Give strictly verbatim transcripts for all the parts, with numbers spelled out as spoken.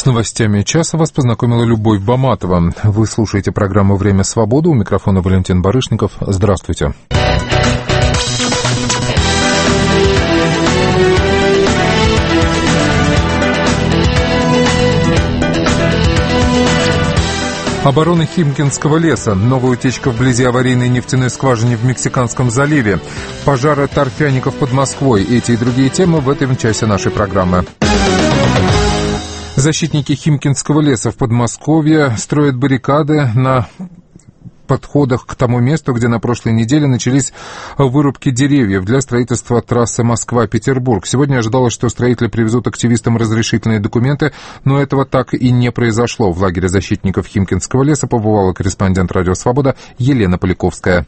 С новостями часа вас познакомила Любовь Баматова. Вы слушаете программу «Время свободы». У микрофона Валентин Барышников. Здравствуйте. Оборона Химкинского леса, новая утечка вблизи аварийной нефтяной скважины в Мексиканском заливе, пожары торфяников под Москвой. Эти и другие темы в этом часе нашей программы. Защитники Химкинского леса в Подмосковье строят баррикады на подходах к тому месту, где на прошлой неделе начались вырубки деревьев для строительства трассы Москва-Петербург. Сегодня ожидалось, что строители привезут активистам разрешительные документы, но этого так и не произошло. В лагере защитников Химкинского леса побывала корреспондент «Радио Свобода» Елена Поляковская.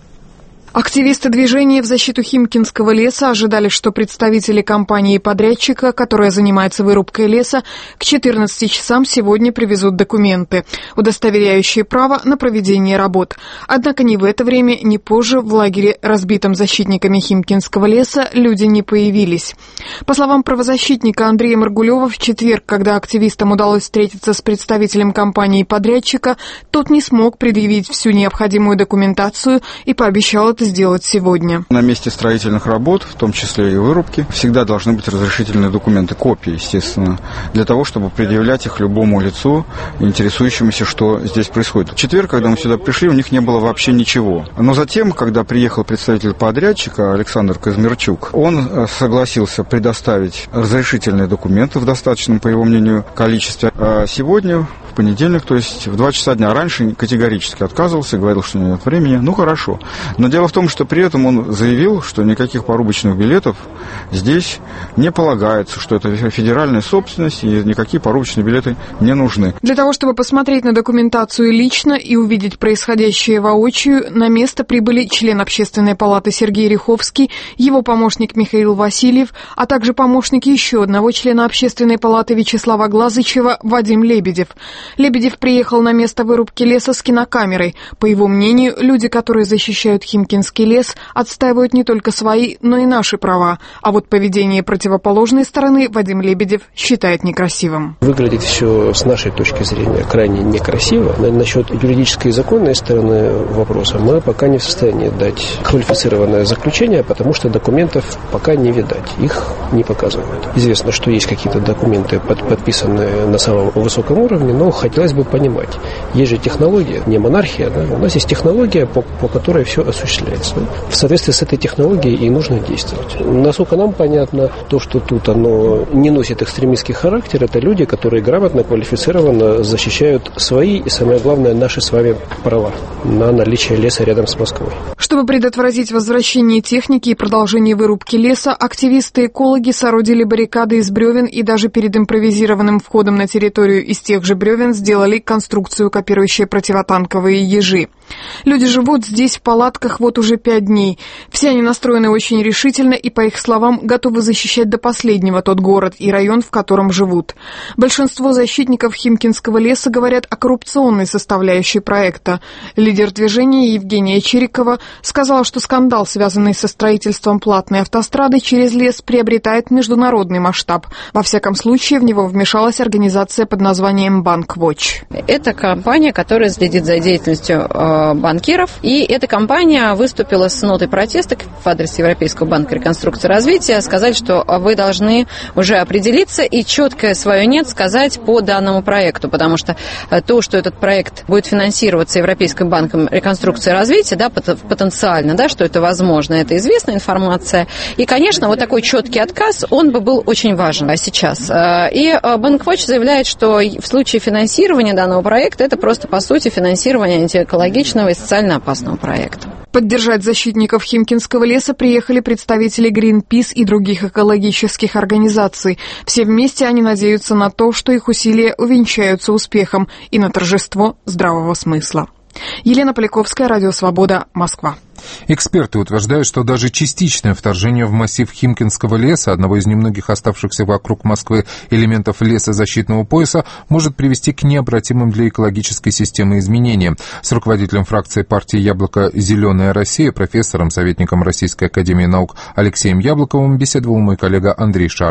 Активисты движения в защиту Химкинского леса ожидали, что представители компании-подрядчика, которая занимается вырубкой леса, к четырнадцати часам сегодня привезут документы, удостоверяющие право на проведение работ. Однако ни в это время, ни позже в лагере, разбитом защитниками Химкинского леса, люди не появились. По словам правозащитника Андрея Маргулева, в четверг, когда активистам удалось встретиться с представителем компании-подрядчика, тот не смог предъявить всю необходимую документацию и пообещал это сделать сегодня. На месте строительных работ, в том числе и вырубки, всегда должны быть разрешительные документы, копии, естественно, для того, чтобы предъявлять их любому лицу, интересующемуся, что здесь происходит. В четверг, когда мы сюда пришли, у них не было вообще ничего. Но затем, когда приехал представитель подрядчика Александр Казмирчук, он согласился предоставить разрешительные документы в достаточном, по его мнению, количестве. А сегодня, в понедельник, то есть в два часа дня, раньше категорически отказывался, говорил, что нет времени. Ну, хорошо. Но дело в том, что при этом он заявил, что никаких порубочных билетов здесь не полагается, что это федеральная собственность и никакие порубочные билеты не нужны. Для того, чтобы посмотреть на документацию лично и увидеть происходящее воочию, на место прибыли член Общественной палаты Сергей Риховский, его помощник Михаил Васильев, а также помощник еще одного члена Общественной палаты Вячеслава Глазычева Вадим Лебедев. Лебедев приехал на место вырубки леса с кинокамерой. По его мнению, люди, которые защищают Химкинский лес, отстаивают не только свои, но и наши права. А вот поведение противоположной стороны Вадим Лебедев считает некрасивым. Выглядит все с нашей точки зрения крайне некрасиво. Насчет юридической и законной стороны вопроса мы пока не в состоянии дать квалифицированное заключение, потому что документов пока не видать. Их не показывают. Известно, что есть какие-то документы, под, подписанные на самом высоком уровне, но хотелось бы понимать. Есть же технология, не монархия, да? У нас есть технология, по, по которой все осуществляется. В соответствии с этой технологией и нужно действовать. Насколько нам понятно, то, что тут оно не носит экстремистский характер, это люди, которые грамотно, квалифицированно защищают свои и, самое главное, наши с вами права на наличие леса рядом с Москвой. Чтобы предотвратить возвращение техники и продолжение вырубки леса, активисты-экологи соорудили баррикады из бревен и даже перед импровизированным входом на территорию из тех же бревен сделали конструкцию, копирующую противотанковые ежи. Люди живут здесь в палатках вот уже пять дней. Все они настроены очень решительно и, по их словам, готовы защищать до последнего тот город и район, в котором живут. Большинство защитников Химкинского леса говорят о коррупционной составляющей проекта. Лидер движения Евгения Чирикова сказала, что скандал, связанный со строительством платной автострады через лес, приобретает международный масштаб. Во всяком случае, в него вмешалась организация под названием «Банквотч». Это компания, которая следит за деятельностью банкиров, и эта компания выступила с нотой протеста в адрес Европейского банка реконструкции и развития, сказать, что вы должны уже определиться и четкое свое «нет» сказать по данному проекту, потому что то, что этот проект будет финансироваться Европейским банком реконструкции и развития, да, потенциально, да, что это возможно, это известная информация, и, конечно, вот такой четкий отказ, он бы был очень важен сейчас. И Банквотч заявляет, что в случае финансирования данного проекта это просто, по сути, финансирование антиэкологичного и социально опасного проекта. Поддержать защитников Химкинского леса приехали представители Greenpeace и других экологических организаций. Все вместе они надеются на то, что их усилия увенчаются успехом и на торжество здравого смысла. Елена Поляковская, Радио Свобода, Москва. Эксперты утверждают, что даже частичное вторжение в массив Химкинского леса, одного из немногих оставшихся вокруг Москвы элементов лесозащитного пояса, может привести к необратимым для экологической системы изменениям. С руководителем фракции партии «Яблоко. Зеленая Россия», профессором, советником Российской академии наук Алексеем Яблоковым беседовал мой коллега Андрей Шарый.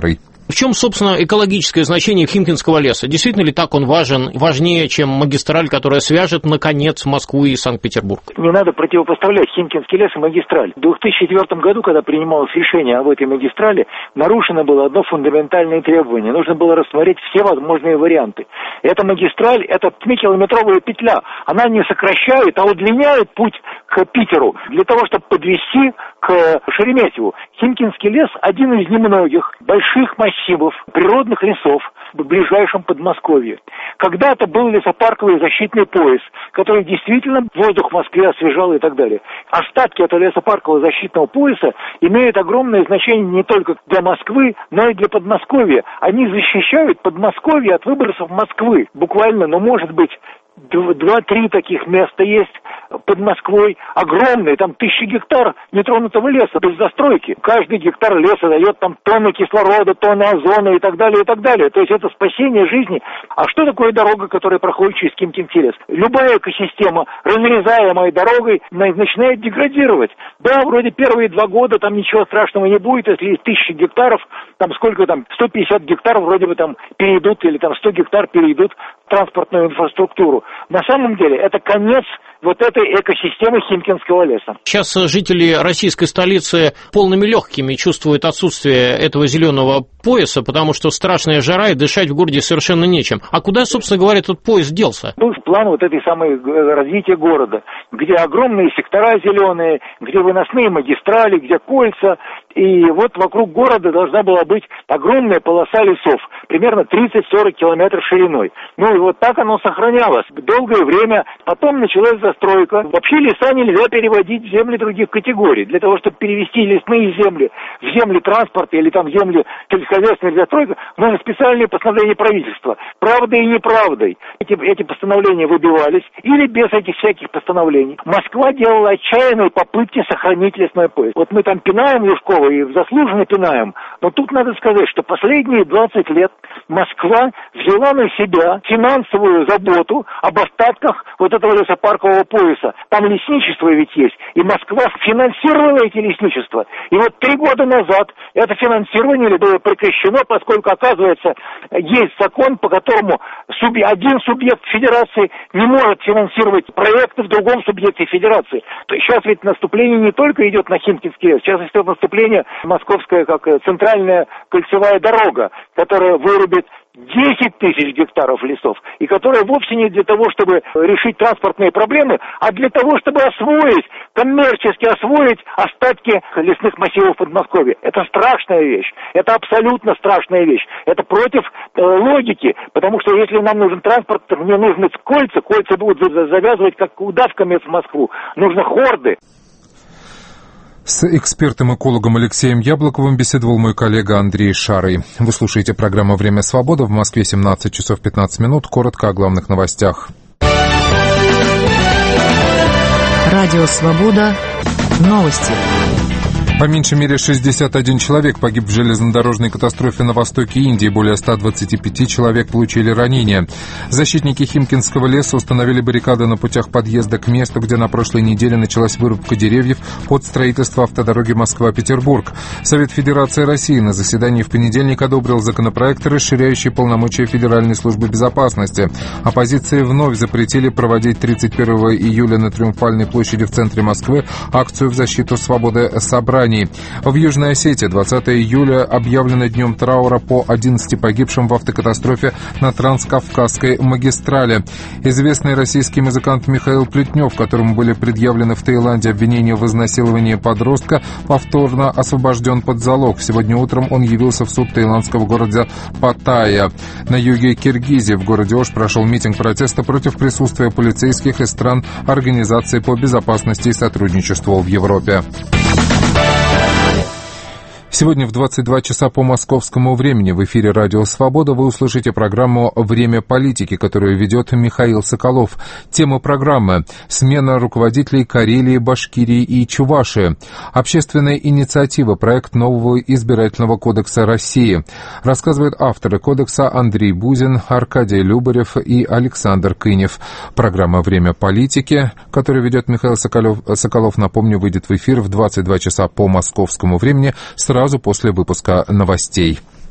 В чем, собственно, экологическое значение Химкинского леса? Действительно ли так он важен, важнее, чем магистраль, которая свяжет, наконец, Москву и Санкт-Петербург? Не надо противопоставлять Химкинский лес и магистраль. В две тысячи четвёртом году, когда принималось решение об этой магистрали, нарушено было одно фундаментальное требование. Нужно было рассмотреть все возможные варианты. Эта магистраль, это восьмикилометровая петля. Она не сокращает, а удлиняет путь к Питеру для того, чтобы подвести к Шереметьеву. Химкинский лес – один из немногих больших массивов природных лесов в ближайшем Подмосковье. Когда-то был лесопарковый защитный пояс, который действительно воздух в Москве освежал и так далее. Остатки этого лесопаркового защитного пояса имеют огромное значение не только для Москвы, но и для Подмосковья. Они защищают Подмосковье от выбросов Москвы. Буквально, ну, может быть, два-три таких места есть под Москвой, огромные, там тысячи гектар нетронутого леса без застройки. Каждый гектар леса дает там тонны кислорода, тонны озона и так далее, и так далее. То есть это спасение жизни. А что такое дорога, которая проходит через Химкинский лес? Любая экосистема, разрезаемая дорогой, начинает деградировать. Да, вроде первые два года там ничего страшного не будет, если есть тысячи гектаров, там сколько там, сто пятьдесят гектаров вроде бы там перейдут, или там сто гектар перейдут в транспортную инфраструктуру. На самом деле это конец вот этой экосистемы Химкинского леса. Сейчас жители российской столицы полными легкими чувствуют отсутствие этого зеленого пояса, потому что страшная жара и дышать в городе совершенно нечем. А куда, собственно говоря, этот пояс делся? Был план вот этой самой развития города, где огромные сектора зеленые, где выносные магистрали, где кольца. И вот вокруг города должна была быть огромная полоса лесов, примерно тридцать-сорок километров шириной. Ну и вот так оно сохранялось долгое время. Потом началась застройка. Вообще леса нельзя переводить в земли других категорий. Для того, чтобы перевести лесные земли в земли транспорта или там в земли сельскохозяйственной застройки, нужно специальные постановления правительства. Правдой и неправдой эти, эти постановления выбивались или без этих всяких постановлений. Москва делала отчаянные попытки сохранить лесной пояс. Вот мы там пинаем Лужкова и заслуженно пинаем, но тут надо сказать, что последние двадцать лет Москва взяла на себя финансовую заботу об остатках вот этого лесопаркового пояса. Там лесничество ведь есть, и Москва финансировала эти лесничества. И вот три года назад это финансирование было прекращено, поскольку, оказывается, есть закон, по которому субъ... один субъект федерации не может финансировать проекты в другом субъекте федерации. То сейчас ведь наступление не только идет на Химкинский лес, сейчас идет наступление московская как центральная кольцевая дорога, которая вырубит десять тысяч гектаров лесов, и которая вовсе не для того, чтобы решить транспортные проблемы, а для того, чтобы освоить, коммерчески освоить остатки лесных массивов Подмосковья. Это страшная вещь, это абсолютно страшная вещь, это против э, логики, потому что если нам нужен транспорт, то мне нужны кольца, кольца будут завязывать как удавками в Москву, нужны хорды. С экспертом-экологом Алексеем Яблоковым беседовал мой коллега Андрей Шарый. Вы слушаете программу «Время свободы». В Москве семнадцать часов пятнадцать минут. Коротко о главных новостях. Радио «Свобода». Новости. По меньшей мере шестьдесят один человек погиб в железнодорожной катастрофе на востоке Индии. Более ста двадцати пяти человек получили ранения. Защитники Химкинского леса установили баррикады на путях подъезда к месту, где на прошлой неделе началась вырубка деревьев под строительство автодороги Москва-Петербург. Совет Федерации России на заседании в понедельник одобрил законопроект, расширяющий полномочия Федеральной службы безопасности. Оппозиции вновь запретили проводить тридцать первого июля на Триумфальной площади в центре Москвы акцию в защиту свободы собраний. В Южной Осетии двадцатого июля объявлено днем траура по одиннадцати погибшим в автокатастрофе на Транскавказской магистрали. Известный российский музыкант Михаил Плетнев, которому были предъявлены в Таиланде обвинения в изнасиловании подростка, повторно освобожден под залог. Сегодня утром он явился в суд таиландского города Паттайя. На юге Киргизии в городе Ош прошел митинг протеста против присутствия полицейских из стран Организации по безопасности и сотрудничеству в Европе. Сегодня в двадцать два часа по московскому времени в эфире «Радио Свобода» вы услышите программу «Время политики», которую ведет Михаил Соколов. Тема программы – смена руководителей Карелии, Башкирии и Чувашии. Общественная инициатива – проект нового избирательного кодекса России. Рассказывают авторы кодекса Андрей Бузин, Аркадий Любарев и Александр Кынев. Программа «Время политики», которую ведет Михаил Соколов, Соколов, напомню, выйдет в эфир в двадцать два часа по московскому времени сразу после выпуска новостей.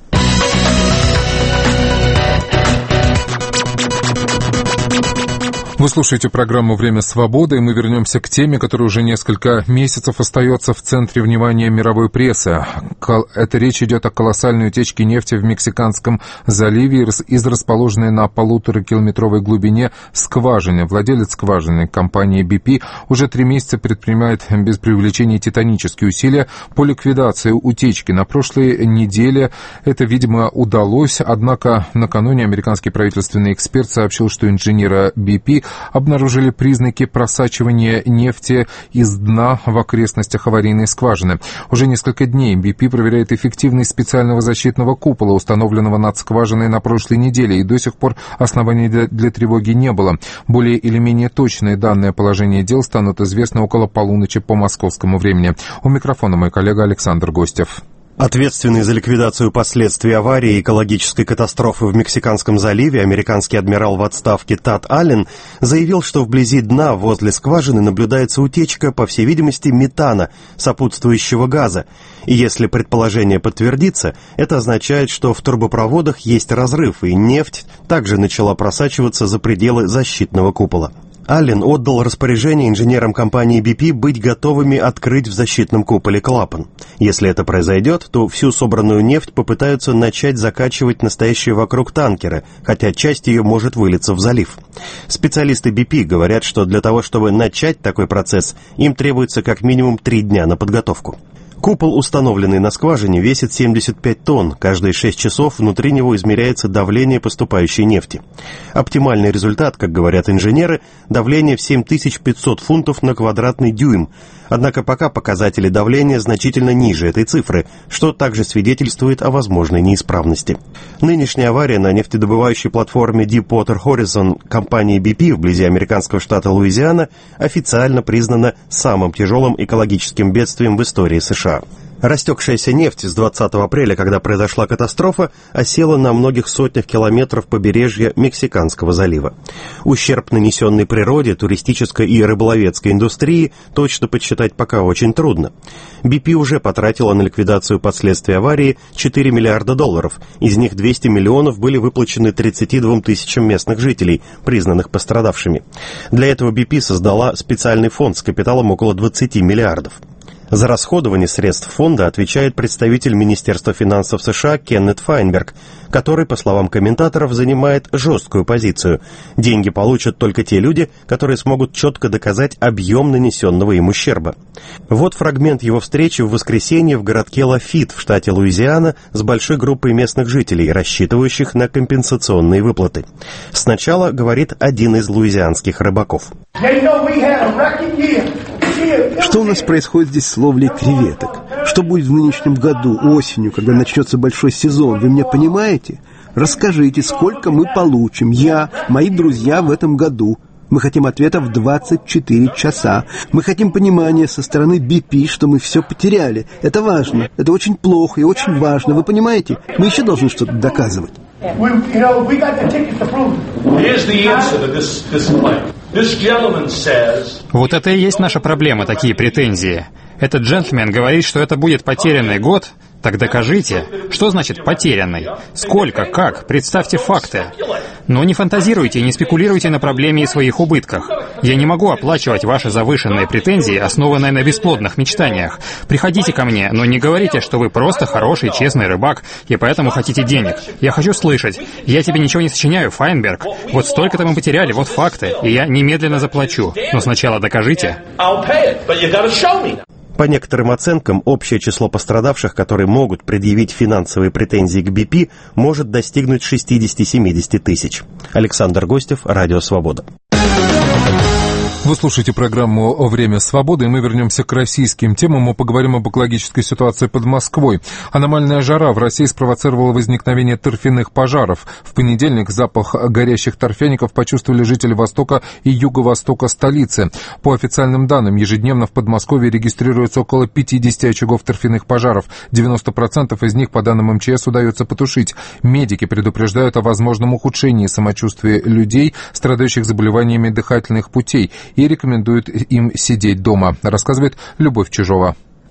Вы слушаете программу «Время свободы», и мы вернемся к теме, которая уже несколько месяцев остается в центре внимания мировой прессы. Это речь идет о колоссальной утечке нефти в Мексиканском заливе из расположенной на полуторакилометровой глубине скважины. Владелец скважины, компания би пи, уже три месяца предпринимает без преувеличения титанические усилия по ликвидации утечки. На прошлой неделе это, видимо, удалось, однако накануне американский правительственный эксперт сообщил, что инженеры би пи обнаружили признаки просачивания нефти из дна в окрестностях аварийной скважины. Уже несколько дней би пи проверяет эффективность специального защитного купола, установленного над скважиной на прошлой неделе, и до сих пор оснований для, для тревоги не было. Более или менее точные данные о положении дел станут известны около полуночи по московскому времени. У микрофона мой коллега Александр Гостев. Ответственный за ликвидацию последствий аварии и экологической катастрофы в Мексиканском заливе американский адмирал в отставке Тад Аллен заявил, что вблизи дна возле скважины наблюдается утечка, по всей видимости, метана, сопутствующего газа. И если предположение подтвердится, это означает, что в трубопроводах есть разрыв, и нефть также начала просачиваться за пределы защитного купола. Аллен отдал распоряжение инженерам компании би пи быть готовыми открыть в защитном куполе клапан. Если это произойдет, то всю собранную нефть попытаются начать закачивать настоящие вокруг танкеры, хотя часть ее может вылиться в залив. Специалисты би пи говорят, что для того, чтобы начать такой процесс, им требуется как минимум три дня на подготовку. Купол, установленный на скважине, весит семьдесят пять тонн. Каждые шесть часов внутри него измеряется давление поступающей нефти. Оптимальный результат, как говорят инженеры, давление в семь тысяч пятьсот фунтов на квадратный дюйм. Однако пока показатели давления значительно ниже этой цифры, что также свидетельствует о возможной неисправности. Нынешняя авария на нефтедобывающей платформе Deepwater Horizon компании би пи вблизи американского штата Луизиана официально признана самым тяжелым экологическим бедствием в истории США. Растекшаяся нефть с двадцатого апреля, когда произошла катастрофа, осела на многих сотнях километров побережья Мексиканского залива. Ущерб, нанесенный природе, туристической и рыболовецкой индустрии, точно подсчитать пока очень трудно. би пи уже потратила на ликвидацию последствий аварии четыре миллиарда долларов, из них двести миллионов были выплачены тридцати двум тысячам местных жителей, признанных пострадавшими. Для этого би пи создала специальный фонд с капиталом около двадцати миллиардов. За расходование средств фонда отвечает представитель Министерства финансов США Кеннет Файнберг, который, по словам комментаторов, занимает жесткую позицию. Деньги получат только те люди, которые смогут четко доказать объем нанесенного им ущерба. Вот фрагмент его встречи в воскресенье в городке Лафит в штате Луизиана с большой группой местных жителей, рассчитывающих на компенсационные выплаты. Сначала говорит один из луизианских рыбаков. Что у нас происходит здесь с ловлей креветок? Что будет в нынешнем году, осенью, когда начнется большой сезон? Вы меня понимаете? Расскажите, сколько мы получим, я, мои друзья в этом году. Мы хотим ответа в двадцать четыре часа. Мы хотим понимания со стороны би пи, что мы все потеряли. Это важно, это очень плохо и очень важно. Вы понимаете? Мы еще должны что-то доказывать. Вот это и есть наша проблема, такие претензии. Этот джентльмен говорит, что это будет потерянный год. Так докажите. Что значит потерянный? Сколько? Как? Представьте факты. Но не фантазируйте и не спекулируйте на проблеме и своих убытках. Я не могу оплачивать ваши завышенные претензии, основанные на бесплодных мечтаниях. Приходите ко мне, но не говорите, что вы просто хороший, честный рыбак, и поэтому хотите денег. Я хочу слышать. Я тебе ничего не сочиняю, Файнберг. Вот столько-то мы потеряли, вот факты, и я немедленно заплачу. Но сначала докажите. По некоторым оценкам, общее число пострадавших, которые могут предъявить финансовые претензии к би пи, может достигнуть шестьдесят-семьдесят тысяч. Александр Гостев, Радио Свобода. Вы слушаете программу «Время свободы», и мы вернемся к российским темам. Мы поговорим об экологической ситуации под Москвой. Аномальная жара в России спровоцировала возникновение торфяных пожаров. В понедельник запах горящих торфяников почувствовали жители востока и юго-востока столицы. По официальным данным, ежедневно в Подмосковье регистрируется около пятидесяти очагов торфяных пожаров. девяносто процентов из них, по данным эм че эс, удается потушить. Медики предупреждают о возможном ухудшении самочувствия людей, страдающих заболеваниями дыхательных путей, и рекомендует им сидеть дома, рассказывает Любовь Чижова.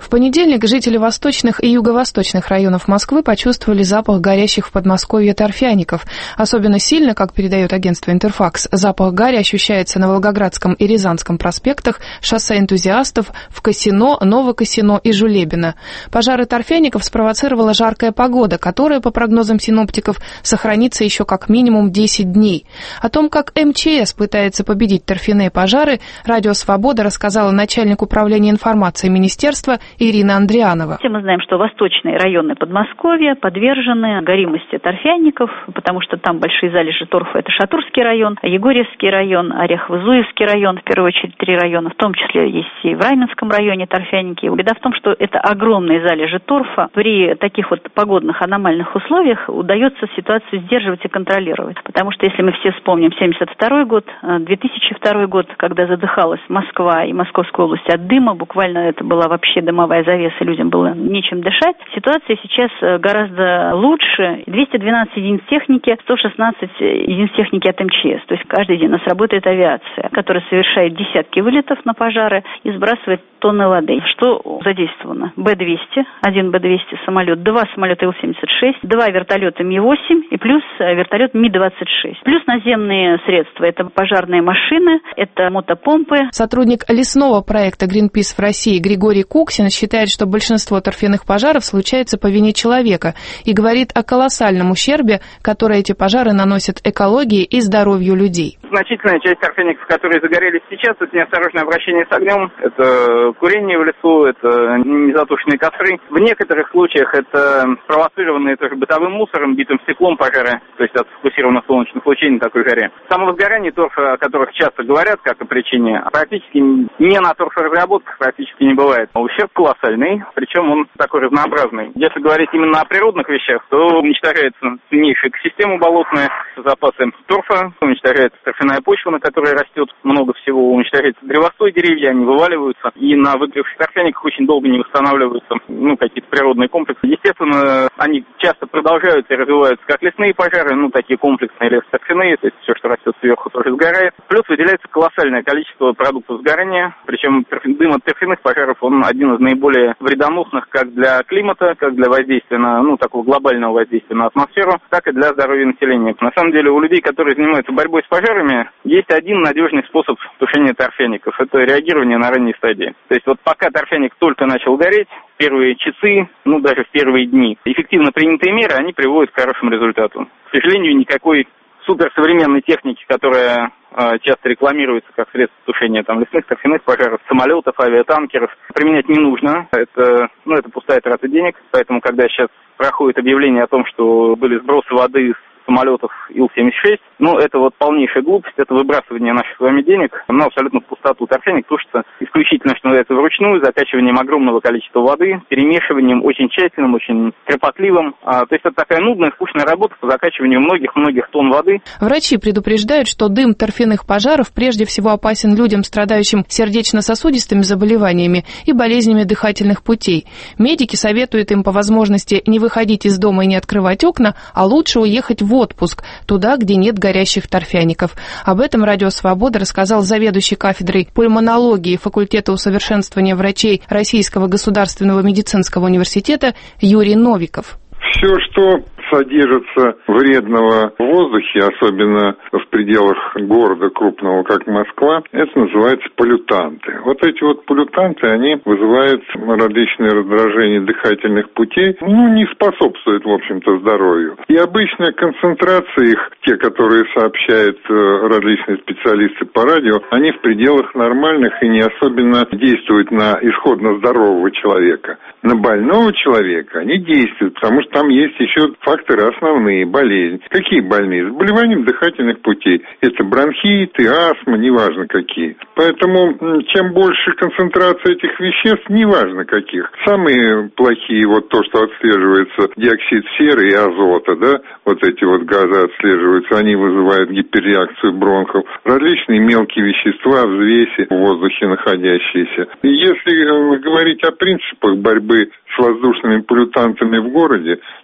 В понедельник жители восточных и юго-восточных районов Москвы почувствовали запах горящих в Подмосковье торфяников. Особенно сильно, как передает агентство «Интерфакс», запах гари ощущается на Волгоградском и Рязанском проспектах, шоссе Энтузиастов, в Косино, Новокосино и Жулебино. Пожары торфяников спровоцировала жаркая погода, которая, по прогнозам синоптиков, сохранится еще как минимум десять дней. О том, как эм че эс пытается победить торфяные пожары, «Радио Свобода» рассказала начальник управления информации министерства Ирина Андрианова. Мы знаем, что восточные районы Подмосковья подвержены горимости торфяников, потому что там большие залежи торфа. Это Шатурский район, Егорьевский район, Орехово-Зуевский район, в первую очередь три района, в том числе есть и в Раменском районе торфяники. Беда в том, что это огромные залежи торфа. При таких вот погодных аномальных условиях удается ситуацию сдерживать и контролировать. Потому что если мы все вспомним семьдесят второй год, две тысячи второй год, когда задыхалась Москва и Московская область от дыма, буквально это была вообще дымовая завеса, людям было нечем дышать. Ситуация сейчас гораздо лучше. двести двенадцать единиц техники, сто шестнадцать единиц техники от эм че эс. То есть каждый день у нас работает авиация, которая совершает десятки вылетов на пожары и сбрасывает тонны воды. Что задействовано? Бэ двести, один Бэ двести самолет, два самолета Ил семьдесят шесть, два вертолета Ми восемь и плюс вертолет Ми двадцать шесть. Плюс наземные средства. Это пожарные машины, это мотопомпы. Сотрудник лесного проекта «Гринпис» в России Григорий Куксин считает, что большинство торфяных пожаров случается по вине человека и говорит о колоссальном ущербе, который эти пожары наносят экологии и здоровью людей. Значительная часть торфяников, которые загорелись сейчас, это неосторожное обращение с огнем, это курение в лесу, это незатушенные костры. В некоторых случаях это спровоцированные тоже бытовым мусором, битым стеклом пожары, то есть от сфокусированных солнечных лучей на такой жаре. Самовозгорание торфа, о которых часто говорят как о причине, практически не на торфоразработках практически не бывает. Ущерб колоссальный, причем он такой разнообразный. Если говорить именно о природных вещах, то уничтожается ценнейшая экосистема болотная, запасы торфа, уничтожается торфяная почва, на которой растет много всего, уничтожается древостой деревья, они вываливаются, и на выгоревших торфяниках очень долго не восстанавливаются, ну, какие-то природные комплексы. Естественно, они часто продолжаются и развиваются как лесные пожары, ну, такие комплексные лесоторфяные, то есть все, что растет сверху, тоже сгорает. Плюс выделяется колоссальное количество продуктов сгорания, причем дым от торфяных пожаров, он один из наиболее вредоносных как для климата, как для воздействия на, ну, такого глобального воздействия на атмосферу, так и для здоровья населения. На самом деле у людей, которые занимаются борьбой с пожарами, есть один надежный способ тушения торфяников. Это реагирование на ранней стадии. То есть вот пока торфяник только начал гореть, первые часы, ну даже в первые дни, эффективно принятые меры, они приводят к хорошему результату. К сожалению, никакой суперсовременной техники, которая э, часто рекламируется как средство тушения там лесных, торфяных пожаров, самолетов, авиатанкеров, применять не нужно. Это, ну, это пустая трата денег. Поэтому, когда сейчас проходит объявление о том, что были сбросы воды с самолетов Ил семьдесят шесть, ну, это вот полнейшая глупость, это выбрасывание наших с вами денег, но абсолютно в пустоту. Торфяник тушится исключительно, что называется, вручную, закачиванием огромного количества воды, перемешиванием очень тщательным, очень кропотливым. А, то есть это такая нудная, скучная работа по закачиванию многих-многих тонн воды. Врачи предупреждают, что дым торфяных пожаров прежде всего опасен людям, страдающим сердечно-сосудистыми заболеваниями и болезнями дыхательных путей. Медики советуют им по возможности не выходить из дома и не открывать окна, а лучше уехать в отпуск, туда, где нет горящих торфяников. Об этом «Радио Свобода» рассказал заведующий кафедрой пульмонологии факультета усовершенствования врачей Российского государственного медицинского университета Юрий Новиков. Все, что содержится вредного в воздухе, особенно в пределах города крупного, как Москва, это называется поллютанты. Вот эти вот поллютанты, они вызывают различные раздражения дыхательных путей, ну, не способствуют, в общем-то, здоровью. И обычная концентрация их, те, которые сообщают различные специалисты по радио, они в пределах нормальных и не особенно действуют на исходно здорового человека. На больного человека они действуют, потому что там есть еще факторы основные, болезни. Какие больные? Заболевания дыхательных путей. Это бронхиты, астма, неважно какие. Поэтому чем больше концентрация этих веществ, неважно каких. Самые плохие, вот то, что отслеживается, диоксид серы и азота, да, вот эти вот газы отслеживаются, они вызывают гиперреакцию бронхов. Различные мелкие вещества, взвеси в воздухе находящиеся. И если говорить о принципах борьбы с воздушными поллютантами в городе,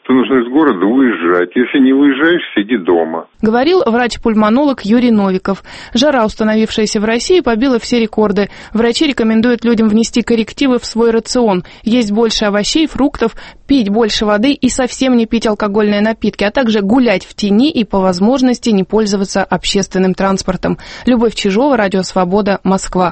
то нужно из города уезжать. Если не уезжаешь, сиди дома. Говорил врач-пульмонолог Юрий Новиков. Жара, установившаяся в России, побила все рекорды. Врачи рекомендуют людям внести коррективы в свой рацион. Есть больше овощей, фруктов, пить больше воды и совсем не пить алкогольные напитки, а также гулять в тени и по возможности не пользоваться общественным транспортом. Любовь Чижова, Радио Свобода, Москва.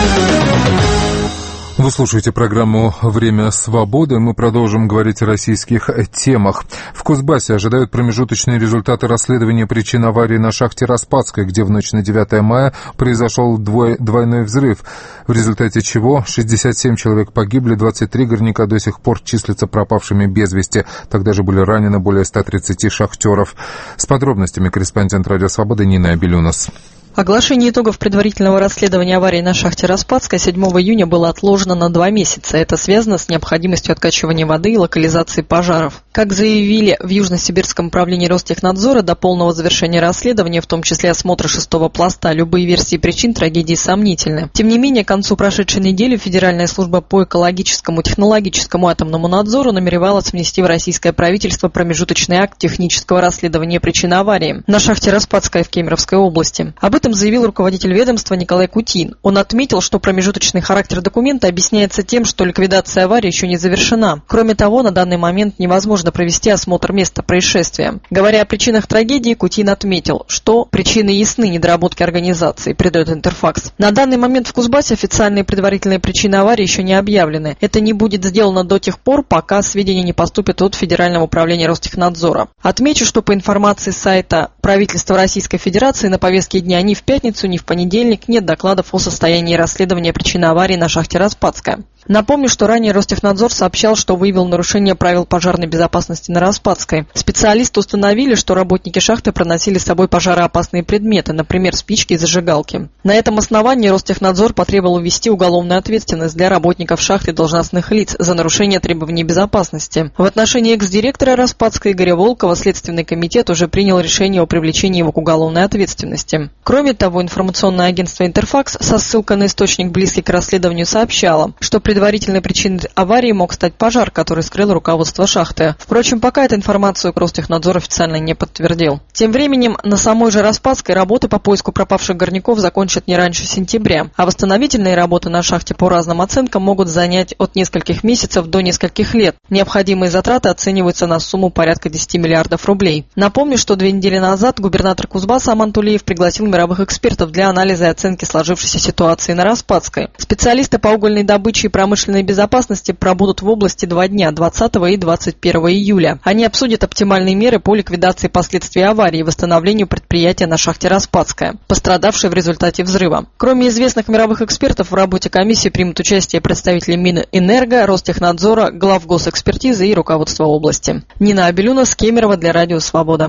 Вы слушаете программу «Время свободы». Мы продолжим говорить о российских темах. В Кузбассе ожидают промежуточные результаты расследования причин аварии на шахте Распадской, где в ночь на девятое мая произошел двой, двойной взрыв, в результате чего шестьдесят семь человек погибли, двадцать три горняка до сих пор числятся пропавшими без вести. Тогда же были ранены более ста тридцати шахтеров. С подробностями корреспондент «Радио Свободы» Нина Абелюнас. Оглашение итогов предварительного расследования аварии на шахте Распадской седьмого июня было отложено на два месяца. Это связано с необходимостью откачивания воды и локализации пожаров. Как заявили в Южно-Сибирском управлении Ростехнадзора, до полного завершения расследования, в том числе осмотра шестого пласта, любые версии причин трагедии сомнительны. Тем не менее, к концу прошедшей недели Федеральная служба по экологическому, технологическому атомному надзору намеревалась внести в российское правительство промежуточный акт технического расследования причин аварии на шахте Распадской в Кемеровской области. Об этом заявил руководитель ведомства Николай Кутин. Он отметил, что промежуточный характер документа объясняется тем, что ликвидация аварии еще не завершена. Кроме того, на данный момент невозможно провести осмотр места происшествия. Говоря о причинах трагедии, Кутин отметил, что причины ясны недоработки организации, передает Интерфакс. На данный момент в Кузбассе официальные предварительные причины аварии еще не объявлены. Это не будет сделано до тех пор, пока сведения не поступят от Федерального управления Ростехнадзора. Отмечу, что по информации сайта правительства Российской Федерации на повестке дня ни в пятницу, ни в понедельник нет докладов о состоянии расследования причин аварии на шахте Распадская. Напомню, что ранее Ростехнадзор сообщал, что выявил нарушение правил пожарной безопасности на Распадской. Специалисты установили, что работники шахты проносили с собой пожароопасные предметы, например, спички и зажигалки. На этом основании Ростехнадзор потребовал ввести уголовную ответственность для работников шахты и должностных лиц за нарушение требований безопасности. В отношении экс-директора Распадской Игоря Волкова Следственный комитет уже принял решение о привлечении его к уголовной ответственности. Кроме того, информационное агентство Интерфакс со ссылкой на источник, близкий к расследованию, сообщало, что предварительной причиной аварии мог стать пожар, который скрыл руководство шахты. Впрочем, пока эту информацию Ростехнадзор официально не подтвердил. Тем временем, на самой же Распадской работы по поиску пропавших горняков закончат не раньше сентября, а восстановительные работы на шахте по разным оценкам могут занять от нескольких месяцев до нескольких лет. Необходимые затраты оцениваются на сумму порядка десяти миллиардов рублей. Напомню, что две недели назад губернатор Кузбасса Аман Тулеев пригласил мировых экспертов для анализа и оценки сложившейся ситуации на Распадской. Специалисты по угольной добыче и промышленной безопасности пробудут в области два дня, двадцатого и двадцать первого июля. Они обсудят оптимальные меры по ликвидации последствий аварии и восстановлению предприятия на шахте Распадская, пострадавшей в результате взрыва. Кроме известных мировых экспертов, в работе комиссии примут участие представители Минэнерго, Ростехнадзора, глав госэкспертизы и руководства области. Нина Абелюнас, Кемерово, для Радио Свобода.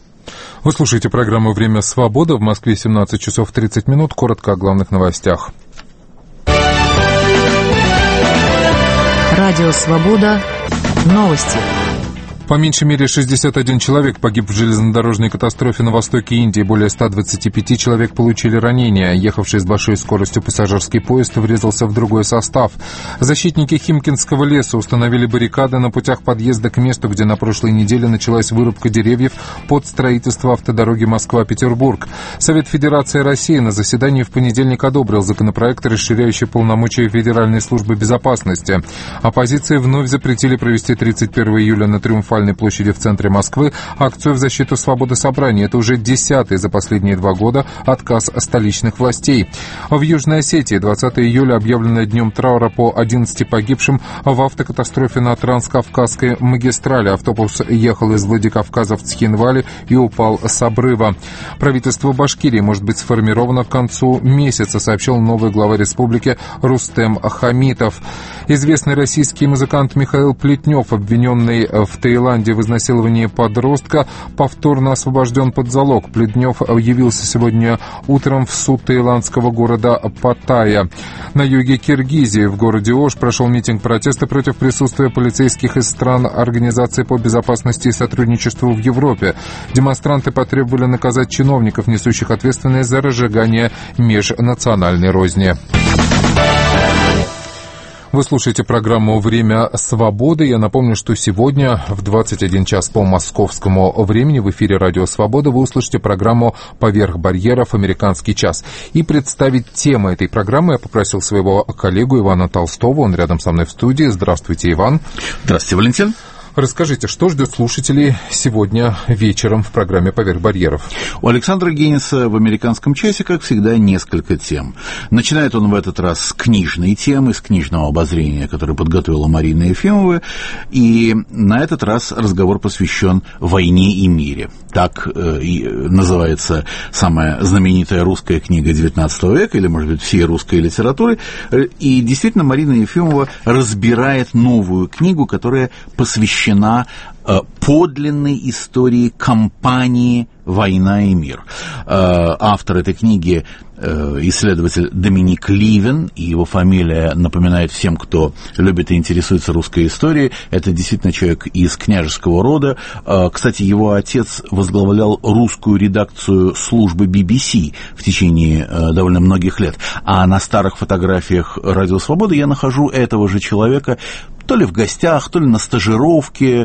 Вы слушаете программу «Время свободы». В Москве семнадцать часов тридцать минут. Коротко о главных новостях. Радио Свобода. Новости. По меньшей мере шестьдесят один человек погиб в железнодорожной катастрофе на востоке Индии. Более ста двадцати пяти человек получили ранения. Ехавший с большой скоростью пассажирский поезд врезался в другой состав. Защитники Химкинского леса установили баррикады на путях подъезда к месту, где на прошлой неделе началась вырубка деревьев под строительство автодороги Москва-Петербург. Совет Федерации России на заседании в понедельник одобрил законопроект, расширяющий полномочия Федеральной службы безопасности. Оппозиции вновь запретили провести тридцать первого июля на Триумфальной площади в центре Москвы акцию в защиту свободы собраний. Это уже десятый за последние два года отказ столичных властей. В Южной Осетии двадцатого июля объявлено днем траура по одиннадцати погибшим в автокатастрофе на Транскавказской магистрали. Автобус ехал из Владикавказа в Цхинвали и упал с обрыва. Правительство Башкирии может быть сформировано к концу месяца, сообщил новый глава республики Рустем Хамитов. Известный российский музыкант Михаил Плетнев, обвиненный в Таиланде в изнасиловании подростка, повторно освобожден под залог. Плетнев явился сегодня утром в суд таиландского города Паттайя. На юге Киргизии в городе Ош прошел митинг протеста против присутствия полицейских из стран Организации по безопасности и сотрудничеству в Европе. Демонстранты потребовали наказать чиновников, несущих ответственность за разжигание межнациональной розни. Вы слушаете программу «Время свободы». Я напомню, что сегодня в двадцать один час по московскому времени в эфире «Радио Свобода» вы услышите программу «Поверх барьеров. Американский час». И представить тему этой программы я попросил своего коллегу Ивана Толстого. Он рядом со мной в студии. Здравствуйте, Иван. Здравствуйте, Валентин. Расскажите, что ждет слушателей сегодня вечером в программе «Поверх барьеров»? У Александра Генниса в «Американском часе», как всегда, несколько тем. Начинает он в этот раз с книжной темы, с книжного обозрения, которое подготовила Марина Ефимова. И на этот раз разговор посвящен «Войне и мире». Так э, и называется самая знаменитая русская книга девятнадцатого века, или, может быть, всей русской литературы. И действительно, Марина Ефимова разбирает новую книгу, которая посвящена подлинной истории кампании «Война и мир». Автор этой книги исследователь Доминик Ливен, и его фамилия напоминает всем, кто любит и интересуется русской историей. Это действительно человек из княжеского рода. Кстати, его отец возглавлял русскую редакцию службы би би си в течение довольно многих лет. А на старых фотографиях «Радио Свобода» я нахожу этого же человека то ли в гостях, то ли на стажировке э,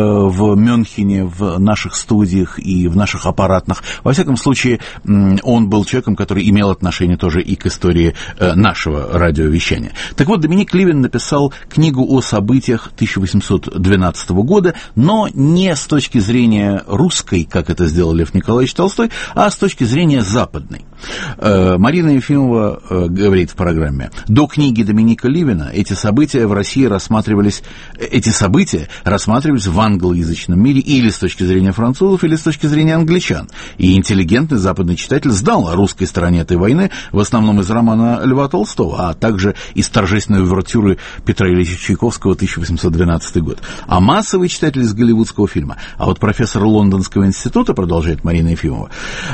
в Мюнхене, в наших студиях и в наших аппаратных. Во всяком случае, э, он был человеком, который имел отношение тоже и к истории э, нашего радиовещания. Так вот, Доминик Ливен написал книгу о событиях тысяча восемьсот двенадцатого года, но не с точки зрения русской, как это сделал Лев Николаевич Толстой, а с точки зрения западной. Э, Марина Ефимова э, говорит в программе: до книги Доминика Ливена эти события в России рассматривались Эти события рассматривались в англоязычном мире или с точки зрения французов, или с точки зрения англичан. И интеллигентный западный читатель знал о русской стороне этой войны в основном из романа Льва Толстого, а также из торжественной увертюры Петра Ильича Чайковского тысяча восемьсот двенадцатый год. А массовый читатель из голливудского фильма. А вот профессор Лондонского института, продолжает Марина Ефимова,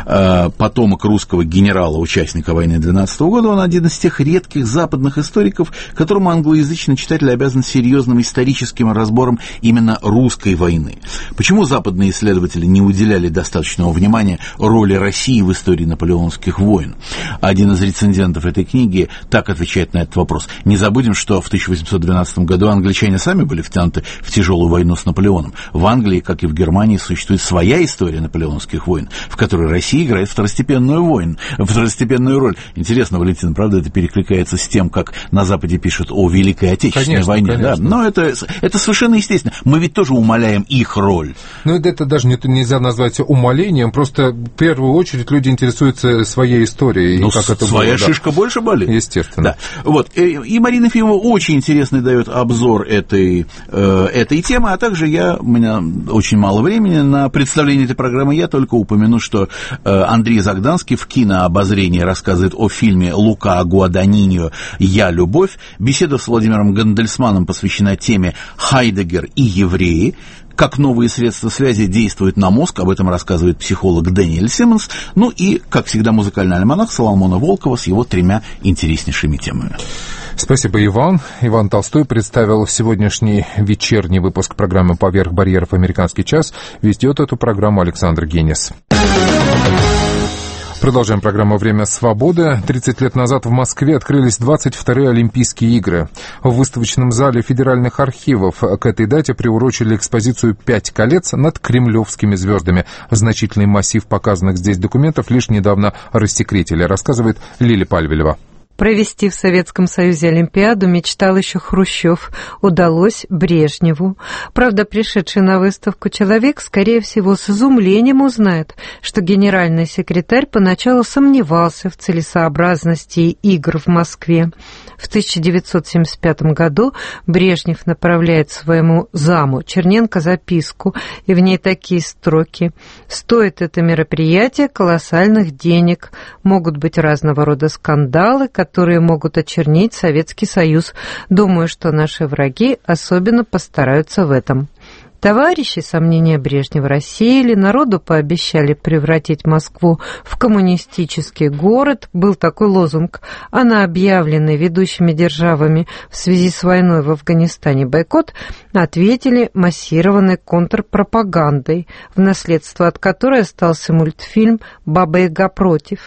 потомок русского генерала, участника войны двенадцатого года, он один из тех редких западных историков, которому англоязычный читатель обязан серьезно серьезным историческим разбором именно русской войны. Почему западные исследователи не уделяли достаточного внимания роли России в истории наполеоновских войн? Один из рецензентов этой книги так отвечает на этот вопрос. Не забудем, что в тысяча восемьсот двенадцатом году англичане сами были втянуты в тяжелую войну с Наполеоном. В Англии, как и в Германии, существует своя история наполеоновских войн, в которой Россия играет второстепенную войну, второстепенную роль. Интересно, Валентин, правда, это перекликается с тем, как на Западе пишут о Великой Отечественной конечно, войне. Конечно. Да? Но это, это совершенно естественно. Мы ведь тоже умаляем их роль. Ну, это даже не, нельзя назвать умалением. Просто в первую очередь люди интересуются своей историей. Ну, и как это своя было, шишка да. больше болит. Естественно. Да. Вот. И Марина Ефимова очень интересный дает обзор этой, э, этой темы, а также я, у меня очень мало времени на представление этой программы. Я только упомяну, что э, Андрей Загданский в кинообозрении рассказывает о фильме Лука Гуаданинио «Я любовь». Беседа с Владимиром Гандельсманом посвящена теме «Хайдеггер и евреи». Как новые средства связи действуют на мозг, об этом рассказывает психолог Дэниэль Симмонс. Ну и, как всегда, музыкальный альманах Соломона Волкова с его тремя интереснейшими темами. Спасибо, Иван. Иван Толстой представил сегодняшний вечерний выпуск программы «Поверх барьеров. Американский час». Ведет эту программу Александр Геннис. Продолжаем программу «Время свободы». тридцать лет назад в Москве открылись двадцать вторые Олимпийские игры. В выставочном зале федеральных архивов к этой дате приурочили экспозицию «Пять колец» над кремлевскими звездами. Значительный массив показанных здесь документов лишь недавно рассекретили, рассказывает Лили Пальвелева. Провести в Советском Союзе Олимпиаду мечтал еще Хрущев. Удалось Брежневу. Правда, пришедший на выставку человек, скорее всего, с изумлением узнает, что генеральный секретарь поначалу сомневался в целесообразности игр в Москве. В тысяча девятьсот семьдесят пятом году Брежнев направляет своему заму Черненко записку, и в ней такие строки: «Стоит это мероприятие колоссальных денег, могут быть разного рода скандалы, которые могут очернить Советский Союз. Думаю, что наши враги особенно постараются в этом». Товарищи сомнения Брежнева рассеяли, народу пообещали превратить Москву в коммунистический город. Был такой лозунг, а на объявленный ведущими державами в связи с войной в Афганистане бойкот ответили массированной контрпропагандой, в наследство от которой остался мультфильм «Баба Яга против».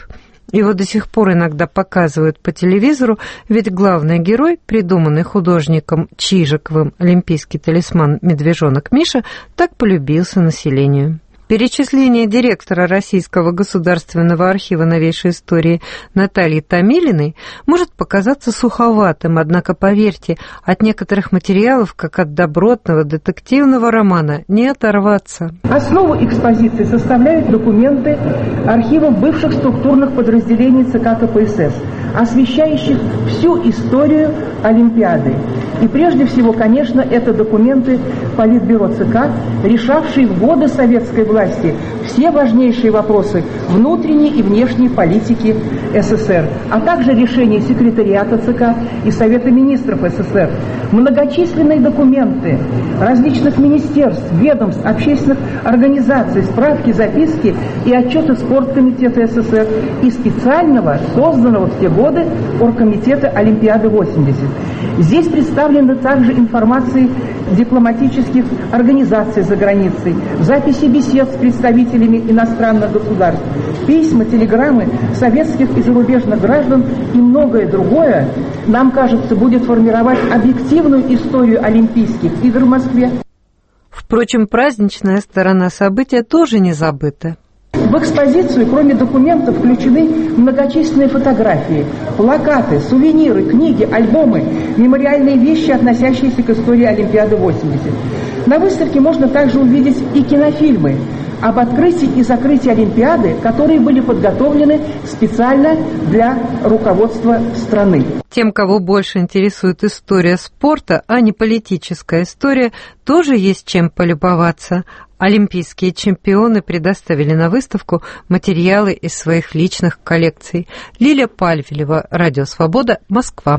Его до сих пор иногда показывают по телевизору, ведь главный герой, придуманный художником Чижиковым, олимпийский талисман «Медвежонок Миша», так полюбился населению. Перечисление директора Российского государственного архива новейшей истории Натальи Томилиной может показаться суховатым, однако, поверьте, от некоторых материалов, как от добротного детективного романа, не оторваться. Основу экспозиции составляют документы архивов бывших структурных подразделений ЦК КПСС, освещающих всю историю Олимпиады. И прежде всего, конечно, это документы Политбюро ЦК, решавшие в годы советской власти все важнейшие вопросы внутренней и внешней политики СССР, а также решения секретариата ЦК и Совета министров СССР, многочисленные документы различных министерств, ведомств, общественных организаций, справки, записки и отчеты Спорткомитета СССР и специального, созданного в те годы Оргкомитета Олимпиады восемьдесят. Здесь представлены также информации дипломатических организаций за границей, записи бесед с представителями иностранных государств, письма, телеграммы советских и зарубежных граждан и многое другое, нам кажется, будет формировать объективную историю Олимпийских игр в Москве. Впрочем, праздничная сторона события тоже не забыта. В экспозицию, кроме документов, включены многочисленные фотографии, плакаты, сувениры, книги, альбомы, мемориальные вещи, относящиеся к истории Олимпиады восемьдесят. На выставке можно также увидеть и кинофильмы об открытии и закрытии Олимпиады, которые были подготовлены специально для руководства страны. Тем, кого больше интересует история спорта, а не политическая история, тоже есть чем полюбоваться. Олимпийские чемпионы предоставили на выставку материалы из своих личных коллекций. Лилия Пальвелева, Радио Свобода, Москва.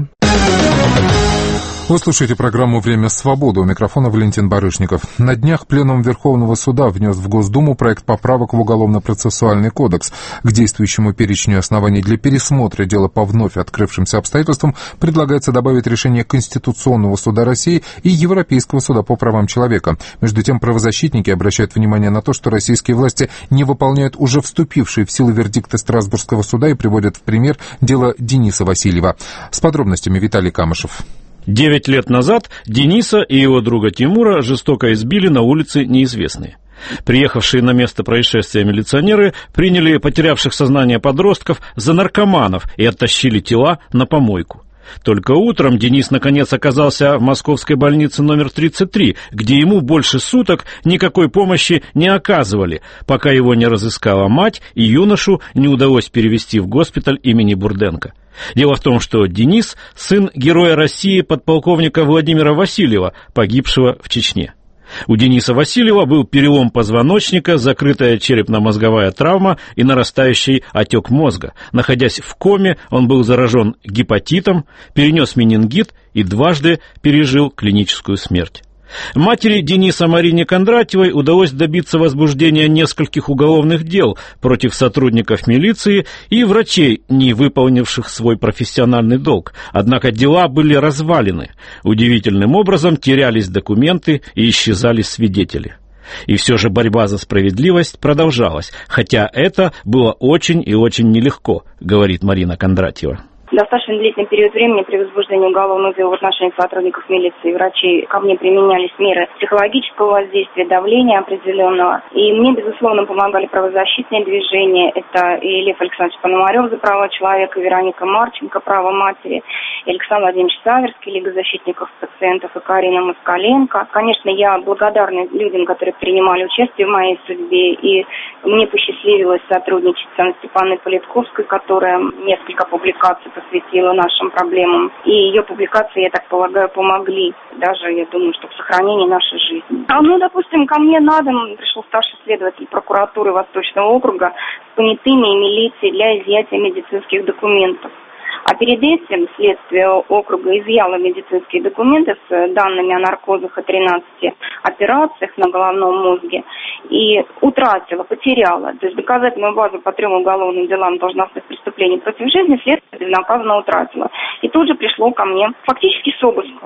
Вы слушаете программу «Время свободы». У микрофона Валентин Барышников. На днях Пленум Верховного суда внес в Госдуму проект поправок в Уголовно-процессуальный кодекс. К действующему перечню оснований для пересмотра дела по вновь открывшимся обстоятельствам предлагается добавить решение Конституционного суда России и Европейского суда по правам человека. Между тем, правозащитники обращают внимание на то, что российские власти не выполняют уже вступившие в силу вердикты Страсбургского суда и приводят в пример дело Дениса Васильева. С подробностями Виталий Камышев. Девять лет назад Дениса и его друга Тимура жестоко избили на улице неизвестные. Приехавшие на место происшествия милиционеры приняли потерявших сознание подростков за наркоманов и оттащили тела на помойку. Только утром Денис наконец оказался в московской больнице номер тридцать три, где ему больше суток никакой помощи не оказывали, пока его не разыскала мать и юношу не удалось перевезти в госпиталь имени Бурденко. Дело в том, что Денис – сын героя России подполковника Владимира Васильева, погибшего в Чечне. У Дениса Васильева был перелом позвоночника, закрытая черепно-мозговая травма и нарастающий отек мозга. Находясь в коме, он был заражен гепатитом, перенес менингит и дважды пережил клиническую смерть. Матери Дениса Марине Кондратьевой удалось добиться возбуждения нескольких уголовных дел против сотрудников милиции и врачей, не выполнивших свой профессиональный долг. Однако дела были развалены. Удивительным образом терялись документы и исчезали свидетели. И все же борьба за справедливость продолжалась, хотя это было очень и очень нелегко, говорит Марина Кондратьева. Достаточно длительный период времени при возбуждении уголовных дел в отношении сотрудников милиции и врачей ко мне применялись меры психологического воздействия, давления определенного. И мне, безусловно, помогали правозащитные движения. Это и Лев Александрович Пономарев за права человека, и Вероника Марченко, право матери, и Александр Владимирович Саверский, Лига защитников пациентов, и Карина Москаленко. Конечно, я благодарна людям, которые принимали участие в моей судьбе. И мне посчастливилось сотрудничать с Анной Степановной Политковской, которая несколько публикаций посвятила нашим проблемам. И ее публикации, я так полагаю, помогли. Даже, я думаю, что в сохранении нашей жизни. А, ну, допустим, ко мне на дом пришел старший следователь прокуратуры Восточного округа с понятыми и милицией для изъятия медицинских документов. А перед этим следствие округа изъяло медицинские документы с данными о наркозах и тринадцати операциях на головном мозге и утратила, потеряла. То есть доказательную базу по трем уголовным делам должностных преступлений против жизни следствие безнаказанно утратило. И тут же пришло ко мне фактически с обыском.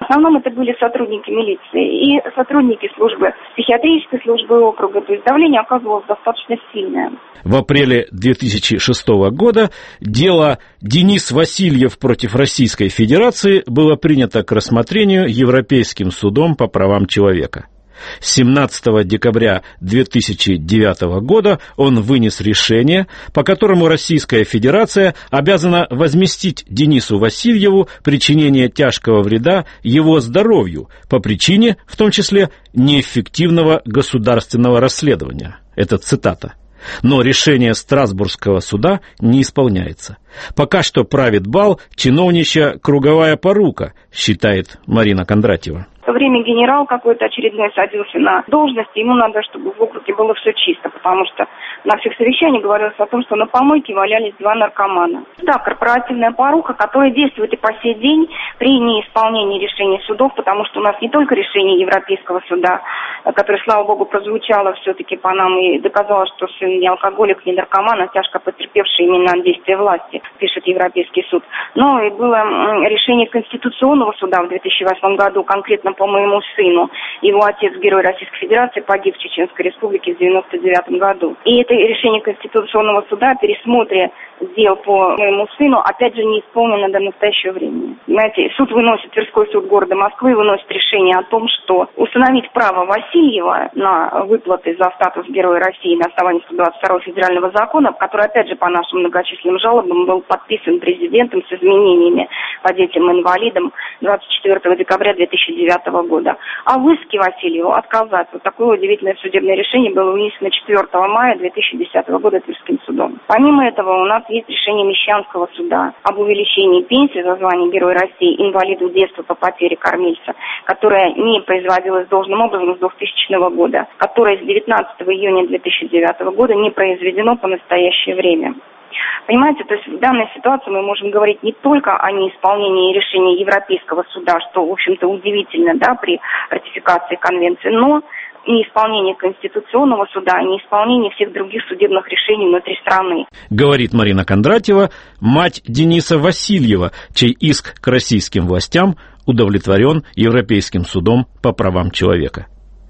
основном это были сотрудники милиции и сотрудники службы, психиатрической службы округа, то есть давление оказывалось достаточно сильное. В апреле две тысячи шестого года дело «Денис Васильев против Российской Федерации» было принято к рассмотрению Европейским судом по правам человека. семнадцатого декабря две тысячи девятого года он вынес решение, по которому Российская Федерация обязана возместить Денису Васильеву причинение тяжкого вреда его здоровью по причине, в том числе, неэффективного государственного расследования. Это цитата. Но решение Страсбургского суда не исполняется. Пока что правит бал чиновничья круговая порука, считает Марина Кондратьева. В то время генерал какой-то очередной садился на должность, ему надо, чтобы в округе было все чисто, потому что на всех совещаниях говорилось о том, что на помойке валялись два наркомана. Да, корпоративная порука, которая действует и по сей день при неисполнении решений судов, потому что у нас не только решение Европейского суда, которое, слава богу, прозвучало все-таки по нам и доказало, что сын не алкоголик, не наркоман, а тяжко потерпевший именно действия власти, пишет Европейский суд. Но и было решение Конституционного суда в две тысячи восьмом году, конкретно по моему сыну. Его отец, герой Российской Федерации, погиб в Чеченской Республике в девяносто девятом году. И это решение Конституционного суда о пересмотре дел по моему сыну, опять же, не исполнено до настоящего времени. Знаете, суд выносит, Тверской суд города Москвы выносит решение о том, что установить право Васильева на выплаты за статус Героя России на основании сто двадцать второго федерального закона, который, опять же, по нашим многочисленным жалобам был подписан президентом с изменениями по детям-инвалидам двадцать четвёртого декабря две тысячи девятого года. А в иске Васильеву отказать. Вот такое удивительное судебное решение было вынесено четвёртого мая две тысячи десятого года Тверским судом. Помимо этого, у нас есть решение Мещанского суда об увеличении пенсии за звание Герой России инвалиду детства по потере кормильца, которое не производилось должным образом с двухтысячного года, которое с девятнадцатого июня две тысячи девятого года не произведено по настоящее время. Понимаете, то есть в данной ситуации мы можем говорить не только о неисполнении решения Европейского суда, что, в общем-то, удивительно, да, при ратификации конвенции, но неисполнение Конституционного суда, неисполнение всех других судебных решений внутри страны. Говорит Марина Кондратьева, мать Дениса Васильева, чей иск к российским властям удовлетворен Европейским судом по правам человека.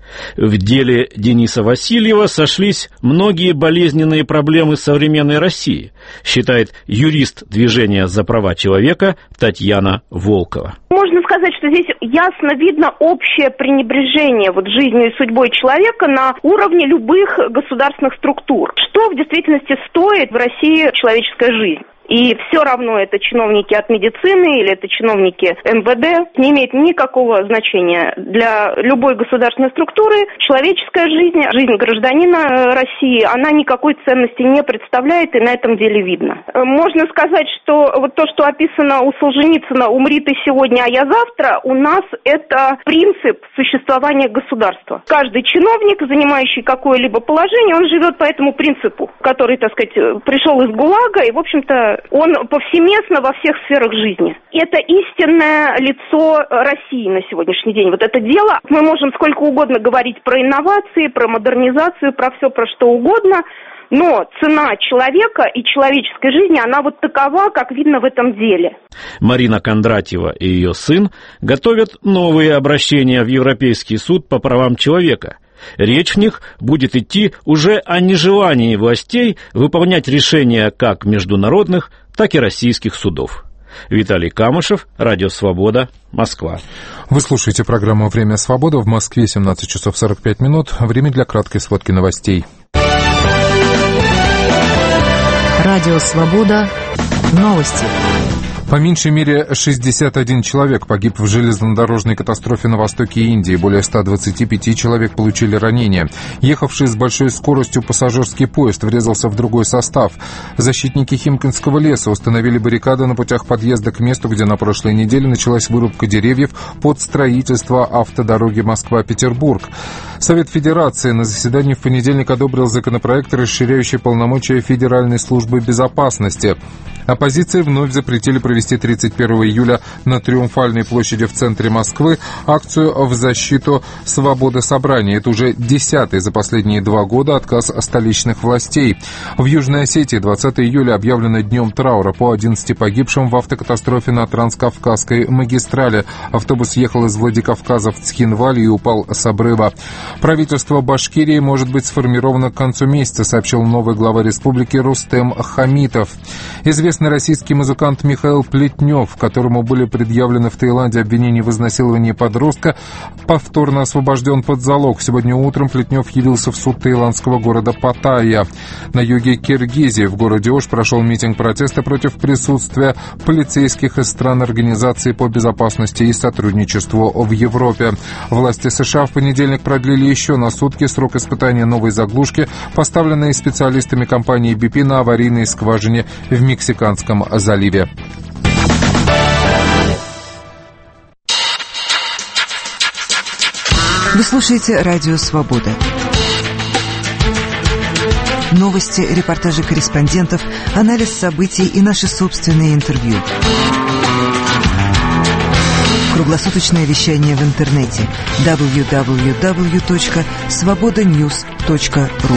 В деле Дениса Васильева сошлись многие болезненные проблемы современной России, считает юрист движения за права человека Татьяна Волкова. Можно сказать, что здесь ясно видно общее пренебрежение вот жизнью и судьбой человека на уровне любых государственных структур. Что в действительности стоит в России человеческая жизнь? И все равно это чиновники от медицины или это чиновники эм вэ дэ, не имеет никакого значения. Для любой государственной структуры человеческая жизнь, жизнь гражданина России, она никакой ценности не представляет, и на этом деле видно. Можно сказать, что вот то, что описано у Солженицына «умри ты сегодня, а я завтра», у нас это принцип существования государства. Каждый чиновник, занимающий какое-либо положение, он живет по этому принципу, который, так сказать, пришел из ГУЛАГа и, в общем-то, он повсеместно во всех сферах жизни. Это истинное лицо России на сегодняшний день. Вот это дело, мы можем сколько угодно говорить про инновации, про модернизацию, про все, про что угодно, но цена человека и человеческой жизни, она вот такова, как видно в этом деле. Марина Кондратьева и ее сын готовят новые обращения в Европейский суд по правам человека. Речь в них будет идти уже о нежелании властей выполнять решения как международных, так и российских судов. Виталий Камышев, Радио Свобода, Москва. Вы слушаете программу «Время свободы». В Москве семнадцать часов сорок пять минут. Время для краткой сводки новостей. Радио Свобода. Новости. По меньшей мере шестьдесят один человек погиб в железнодорожной катастрофе на востоке Индии. Более ста двадцати пяти человек получили ранения. Ехавший с большой скоростью пассажирский поезд врезался в другой состав. Защитники Химкинского леса установили баррикады на путях подъезда к месту, где на прошлой неделе началась вырубка деревьев под строительство автодороги Москва-Петербург. Совет Федерации на заседании в понедельник одобрил законопроект, расширяющий полномочия Федеральной службы безопасности. Оппозиции вновь запретили проведение провести тридцать первого июля на Триумфальной площади в центре Москвы акцию в защиту свободы собрания. Это уже десятый за последние два года отказ столичных властей. В Южной Осетии двадцатого июля объявлено днем траура по одиннадцати погибшим в автокатастрофе на Транскавказской магистрали. Автобус ехал из Владикавказа в Цхинваль и упал с обрыва. Правительство Башкирии может быть сформировано к концу месяца, сообщил новый глава республики Рустем Хамитов. Известный российский музыкант Михаил Плетнев, которому были предъявлены в Таиланде обвинения в изнасиловании подростка, повторно освобожден под залог. Сегодня утром Плетнев явился в суд таиландского города Паттайя. На юге Киргизии в городе Ош прошел митинг протеста против присутствия полицейских из стран Организации по безопасности и сотрудничеству в Европе. Власти США в понедельник продлили еще на сутки срок испытания новой заглушки, поставленной специалистами компании би пи на аварийной скважине в Мексиканском заливе. Вы слушаете «Радио Свобода». Новости, репортажи корреспондентов, анализ событий и наши собственные интервью. Круглосуточное вещание в интернете дабл ю дабл ю дабл ю точка свобода ньюс точка ру.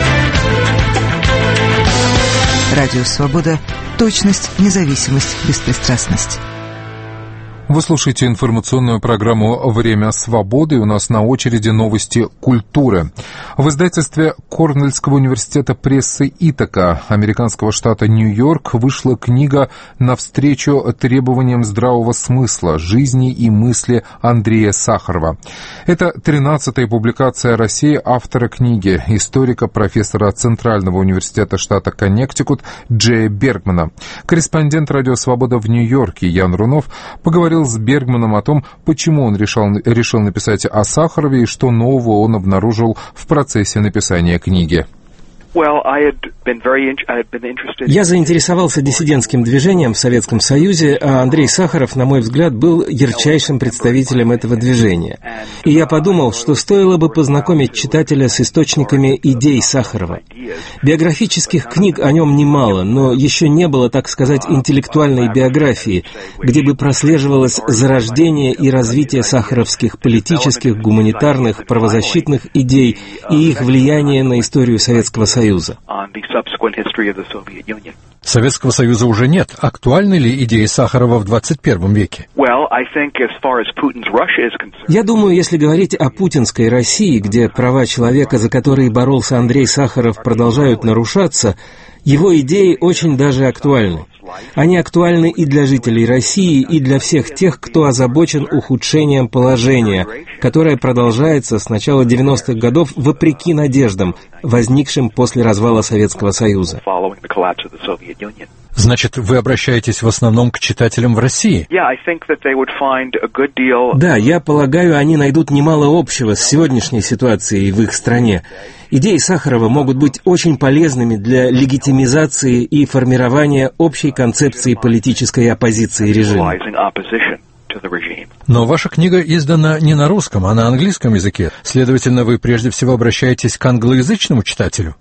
Радио Свобода. Точность, независимость, беспристрастность. Вы слушаете информационную программу «Время свободы». У нас на очереди новости культуры. В издательстве Корнельского университета прессы Итака американского штата Нью-Йорк вышла книга «Навстречу требованиям здравого смысла. Жизни и мысли Андрея Сахарова». Это тринадцатая публикация о России автора книги, историка, профессора Центрального университета штата Коннектикут Джея Бергмана. Корреспондент «Радио Свобода» в Нью-Йорке Ян Рунов поговорил с Бергманом о том, почему он решил, решил написать о Сахарове и что нового он обнаружил в процессе написания книги. Я заинтересовался диссидентским движением в Советском Союзе, а Андрей Сахаров, на мой взгляд, был ярчайшим представителем этого движения. И я подумал, что стоило бы познакомить читателя с источниками идей Сахарова. Биографических книг о нем немало, но еще не было, так сказать, интеллектуальной биографии, где бы прослеживалось зарождение и развитие сахаровских политических, гуманитарных, правозащитных идей и их влияние на историю Советского Союза. Советского Союза уже нет. Актуальны ли идеи Сахарова в двадцать первом веке? Я думаю, если говорить о путинской России, где права человека, за которые боролся Андрей Сахаров, продолжают нарушаться, его идеи очень даже актуальны. Они актуальны и для жителей России, и для всех тех, кто озабочен ухудшением положения, которое продолжается с начала девяностых годов вопреки надеждам, возникшим после развала Советского Союза. Значит, вы обращаетесь в основном к читателям в России? Да, я полагаю, они найдут немало общего с сегодняшней ситуацией в их стране. Идеи Сахарова могут быть очень полезными для легитимизации и формирования общей концепции политической оппозиции режиму. Но ваша книга издана не на русском, а на английском языке. Следовательно, вы прежде всего обращаетесь к англоязычному читателю.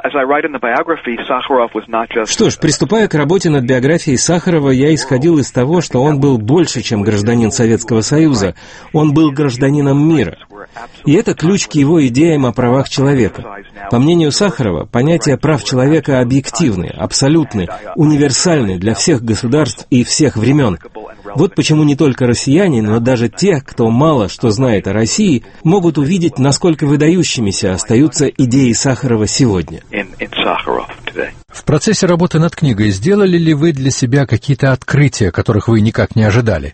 Что ж, приступая к работе над биографией Сахарова, я исходил из того, что он был больше, чем гражданин Советского Союза. Он был гражданином мира. И это ключ к его идеям о правах человека. По мнению Сахарова, понятия прав человека объективны, абсолютны, универсальны для всех государств и всех времен. Вот почему не только россияне, но даже те, кто мало что знает о России, могут увидеть, насколько выдающимися остаются идеи Сахарова сегодня. В процессе работы над книгой сделали ли вы для себя какие-то открытия, которых вы никак не ожидали?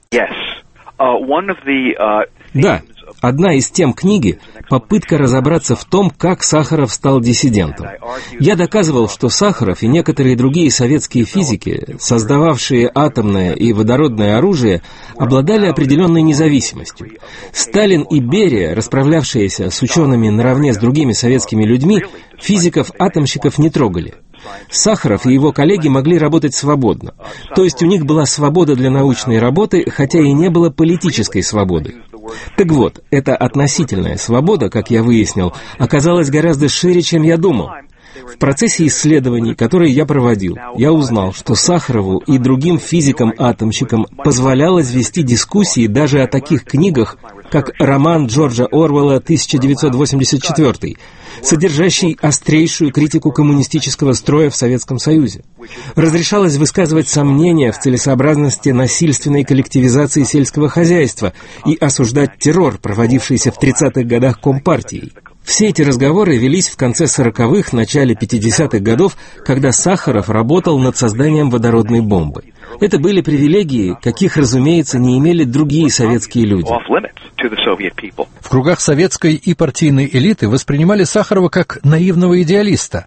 Да. Одна из тем книги — попытка разобраться в том, как Сахаров стал диссидентом. Я доказывал, что Сахаров и некоторые другие советские физики, создававшие атомное и водородное оружие, обладали определенной независимостью. Сталин и Берия, расправлявшиеся с учеными наравне с другими советскими людьми, физиков-атомщиков не трогали. Сахаров и его коллеги могли работать свободно. То есть у них была свобода для научной работы, хотя и не было политической свободы. Так вот, эта относительная свобода, как я выяснил, оказалась гораздо шире, чем я думал. В процессе исследований, которые я проводил, я узнал, что Сахарову и другим физикам-атомщикам позволялось вести дискуссии даже о таких книгах, как роман Джорджа Оруэлла «тысяча девятьсот восемьдесят четыре», содержащий острейшую критику коммунистического строя в Советском Союзе. Разрешалось высказывать сомнения в целесообразности насильственной коллективизации сельского хозяйства и осуждать террор, проводившийся в тридцатых годах Компартией. Все эти разговоры велись в конце сороковых, начале пятидесятых годов, когда Сахаров работал над созданием водородной бомбы. Это были привилегии, каких, разумеется, не имели другие советские люди. В кругах советской и партийной элиты воспринимали Сахарова как наивного идеалиста.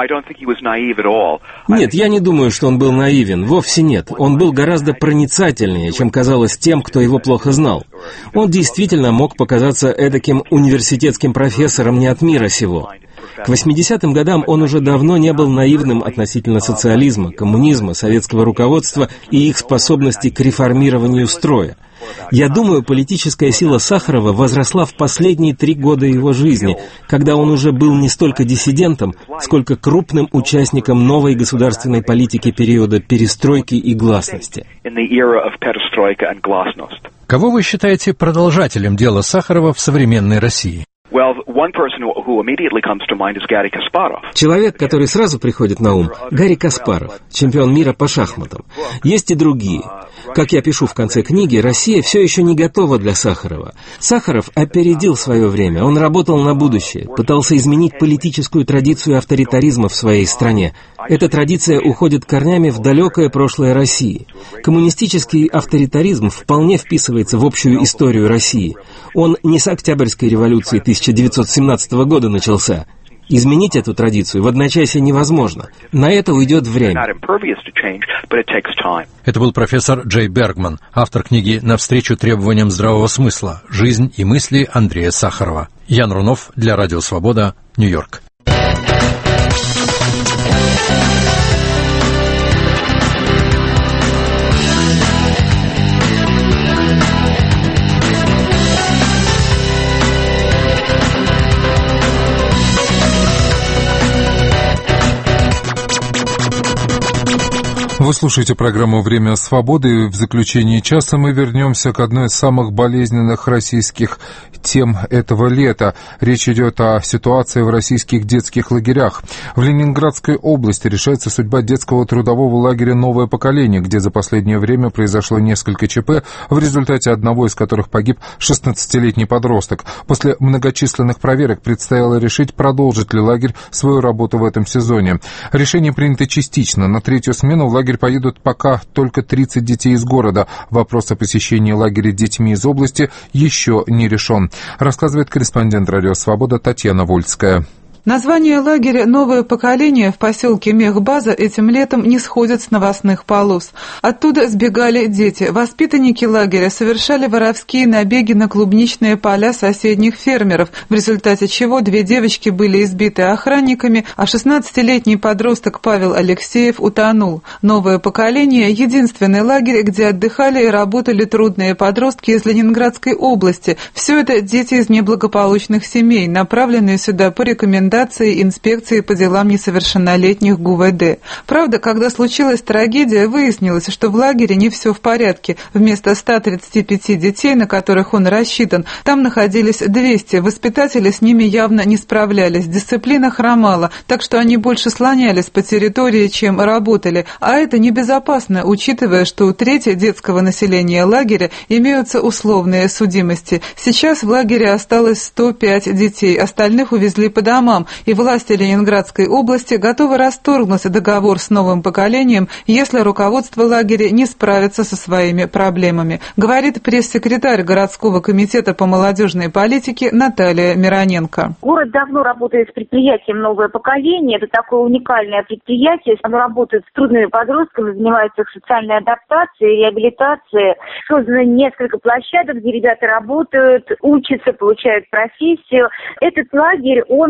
Нет, я не думаю, что он был наивен. Вовсе нет. Он был гораздо проницательнее, чем казалось тем, кто его плохо знал. Он действительно мог показаться эдаким университетским профессором не от мира сего. К восьмидесятым годам он уже давно не был наивным относительно социализма, коммунизма, советского руководства и их способности к реформированию строя. Я думаю, политическая сила Сахарова возросла в последние три года его жизни, когда он уже был не столько диссидентом, сколько крупным участником новой государственной политики периода перестройки и гласности. Кого вы считаете продолжателем дела Сахарова в современной России? Человек, который сразу приходит на ум, Гарри Каспаров, чемпион мира по шахматам. Есть и другие. Как я пишу в конце книги, Россия все еще не готова для Сахарова. Сахаров опередил свое время, он работал на будущее, пытался изменить политическую традицию авторитаризма в своей стране. Эта традиция уходит корнями в далекое прошлое России. Коммунистический авторитаризм вполне вписывается в общую историю России. Он не с Октябрьской революции тысяча девятьсот семнадцатого года начался. Изменить эту традицию в одночасье невозможно. На это уйдет время. Это был профессор Джей Бергман, автор книги «Навстречу требованиям здравого смысла. Жизнь и мысли Андрея Сахарова». Ян Рунов для Радио Свобода, Нью-Йорк. Вы слушаете программу «Время свободы». В заключении часа мы вернемся к одной из самых болезненных российских тем этого лета. Речь идет о ситуации в российских детских лагерях. В Ленинградской области решается судьба детского трудового лагеря «Новое поколение», где за последнее время произошло несколько ЧП, в результате одного из которых погиб шестнадцатилетний подросток. После многочисленных проверок предстояло решить, продолжит ли лагерь свою работу в этом сезоне. Решение принято частично. На третью смену в лагерь поедут пока только тридцать детей из города. Вопрос о посещении лагеря детьми из области еще не решен. Рассказывает корреспондент Радио Свобода Татьяна Вольская. Название лагеря «Новое поколение» в поселке Мехбаза этим летом не сходит с новостных полос. Оттуда сбегали дети. Воспитанники лагеря совершали воровские набеги на клубничные поля соседних фермеров, в результате чего две девочки были избиты охранниками, а шестнадцатилетний подросток Павел Алексеев утонул. «Новое поколение» — единственный лагерь, где отдыхали и работали трудные подростки из Ленинградской области. Все это дети из неблагополучных семей, направленные сюда по рекомендации инспекции по делам несовершеннолетних ГУВД. Правда, когда случилась трагедия, выяснилось, что в лагере не все в порядке. Вместо ста тридцати пяти детей, на которых он рассчитан, там находились двести. Воспитатели с ними явно не справлялись. Дисциплина хромала, так что они больше слонялись по территории, чем работали. А это небезопасно, учитывая, что у трети детского населения лагеря имеются условные судимости. Сейчас в лагере осталось сто пять детей, остальных увезли по домам. И власти Ленинградской области готовы расторгнуть договор с новым поколением, если руководство лагеря не справится со своими проблемами, говорит пресс-секретарь городского комитета по молодежной политике Наталья Мироненко. Город давно работает с предприятием «Новое поколение». Это такое уникальное предприятие. Оно работает с трудными подростками, занимается их социальной адаптацией, реабилитацией. Создано несколько площадок, где ребята работают, учатся, получают профессию. Этот лагерь, он действительно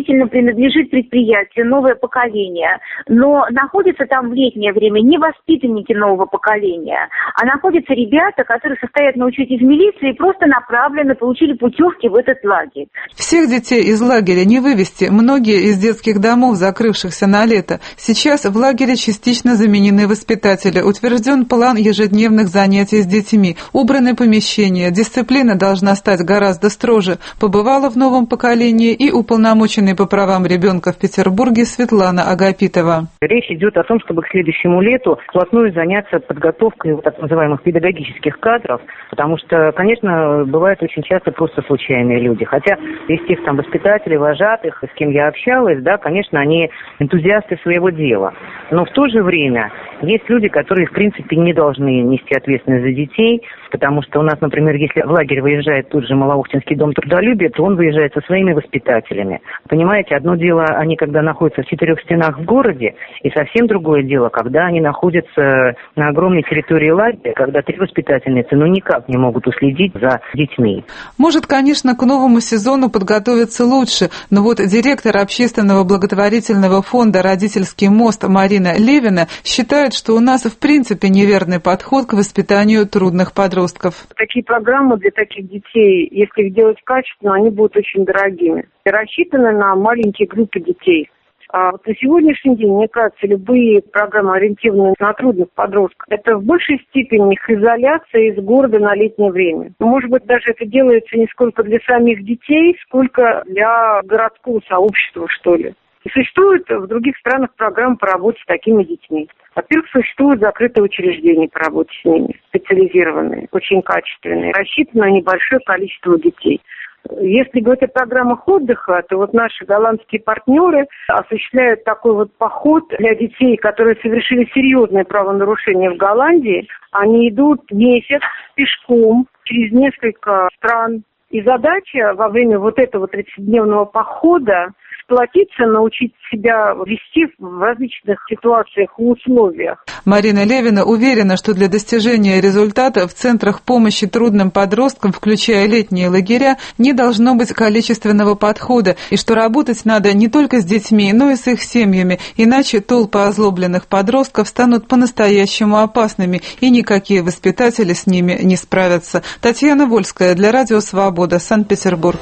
действительно принадлежит предприятию новое поколение, но находятся там в летнее время не воспитанники нового поколения, а находятся ребята, которые состоят на учете в милиции и просто направлены, получили путевки в этот лагерь. Всех детей из лагеря не вывести. Многие из детских домов, закрывшихся на лето, сейчас в лагере частично заменены воспитатели. Утвержден план ежедневных занятий с детьми, убраны помещения, дисциплина должна стать гораздо строже. Побывала в новом поколении и уполномоченный по правам ребенка в Петербурге Светлана Агапитова. Речь идет о том, чтобы к следующему лету вплотную заняться подготовкой так называемых педагогических кадров, потому что, конечно, бывают очень часто просто случайные люди. Хотя из тех там воспитателей, вожатых, с кем я общалась, да, конечно, они энтузиасты своего дела. Но в то же время есть люди, которые, в принципе, не должны нести ответственность за детей, потому что у нас, например, если в лагерь выезжает тут же Малоохтинский дом трудолюбия, то он выезжает со своими воспитателями. Понимаете, одно дело, они когда находятся в четырех стенах в городе, и совсем другое дело, когда они находятся на огромной территории лагеря, когда три воспитательницы, ну, никак не могут уследить за детьми. Может, конечно, к новому сезону подготовиться лучше, но вот директор общественного благотворительного фонда «Родительский мост» Марина Левина считает, что у нас в принципе неверный подход к воспитанию трудных подростков. Такие программы для таких детей, если их делать качественно, они будут очень дорогими. И рассчитаны на маленькие группы детей. А вот на сегодняшний день, мне кажется, любые программы, ориентированные на трудных подростков, это в большей степени их изоляция из города на летнее время. Может быть, даже это делается не сколько для самих детей, сколько для городского сообщества, что ли. И существуют в других странах программы по работе с такими детьми. Во-первых, существуют закрытые учреждения по работе с ними, специализированные, очень качественные, рассчитаны на небольшое количество детей. Если говорить о программах отдыха, то вот наши голландские партнеры осуществляют такой вот поход для детей, которые совершили серьезные правонарушения в Голландии. Они идут месяц пешком через несколько стран. И задача во время вот этого тридцатидневного похода сплотиться, научить себя вести в различных ситуациях и условиях. Марина Левина уверена, что для достижения результата в центрах помощи трудным подросткам, включая летние лагеря, не должно быть количественного подхода, и что работать надо не только с детьми, но и с их семьями, иначе толпы озлобленных подростков станут по-настоящему опасными, и никакие воспитатели с ними не справятся. Татьяна Вольская для Радио Свобода, Санкт-Петербург.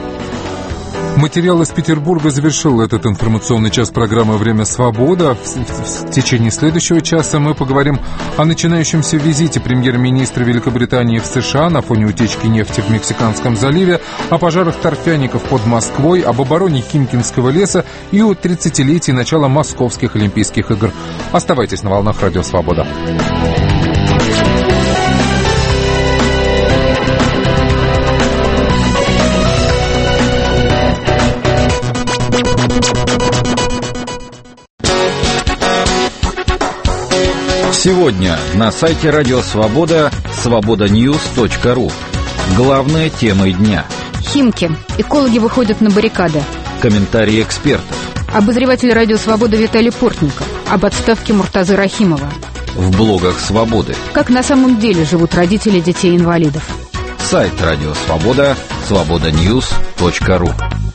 Материал из Петербурга завершил этот информационный час программы «Время свобода». В, в, в течение следующего часа мы поговорим о начинающемся визите премьер-министра Великобритании в США на фоне утечки нефти в Мексиканском заливе, о пожарах торфяников под Москвой, об обороне Химкинского леса и о тридцатилетии начала Московских Олимпийских игр. Оставайтесь на волнах «Радио Свобода». Сегодня на сайте Радио Свобода свобода ньюс точка ру. Главные темы дня. Химки. Экологи выходят на баррикады. Комментарии экспертов. Обозреватель Радио Свобода Виталий Портников. Об отставке Муртазы Рахимова. В блогах Свободы. Как на самом деле живут родители детей-инвалидов. Сайт Радио Свобода свобода ньюс точка ру.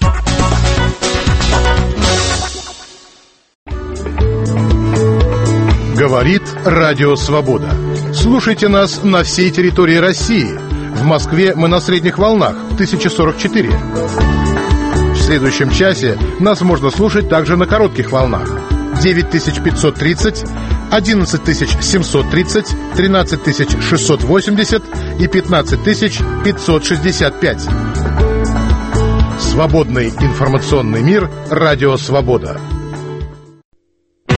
Говорит Радио Свобода. Слушайте нас на всей территории России. В Москве мы на средних волнах тысяча сорок четыре. В следующем часе нас можно слушать также на коротких волнах девять тысяч пятьсот тридцать, одиннадцать тысяч семьсот тридцать, тринадцать тысяч шестьсот восемьдесят и пятнадцать тысяч пятьсот шестьдесят пять. Свободный информационный мир. Радио Свобода.